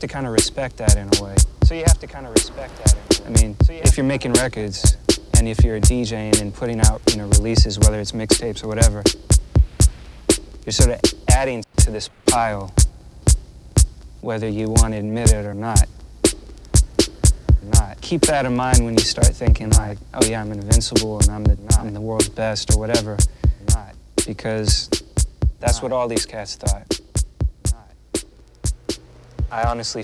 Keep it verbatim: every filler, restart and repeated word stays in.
to kind of respect that in a way. So you have to kind of respect that in a way. I mean, so you if you're making records and if you're DJing and putting out, you know, releases, whether it's mixtapes or whatever, you're sort of adding to this pile, whether you want to admit it or not. Not. Keep that in mind when you start thinking like, oh yeah, I'm invincible and I'm the, I'm the world's best or whatever. Not. Because that's what all these cats thought. I honestly